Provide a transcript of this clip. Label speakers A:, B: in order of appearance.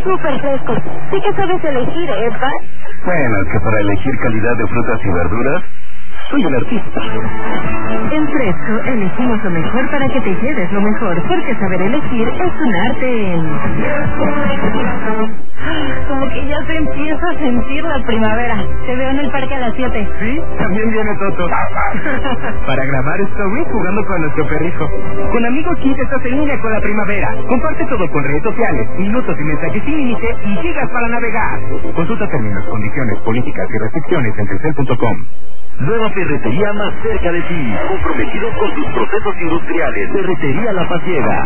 A: súper frescos. Sí que sabes elegir, ¿verdad?
B: Bueno, es que para elegir calidad de frutas y verduras, soy un artista.
C: En Fresco elegimos lo mejor para que te lleves lo mejor, porque saber elegir es un arte.
A: Como que ya se empieza a sentir la primavera. Te veo en el parque a las 7.
D: Sí, también viene Toto. Para grabar stories jugando con nuestro perrijo. Con Amigo Kit estás en línea con la primavera. Comparte todo con redes sociales, minutos y mensajes sin límite y gigas para navegar. Consulta términos, condiciones, políticas y restricciones en telcel.com.
B: Nueva ferretería más cerca de ti, comprometidos con tus procesos industriales. Ferretería La Pasiega.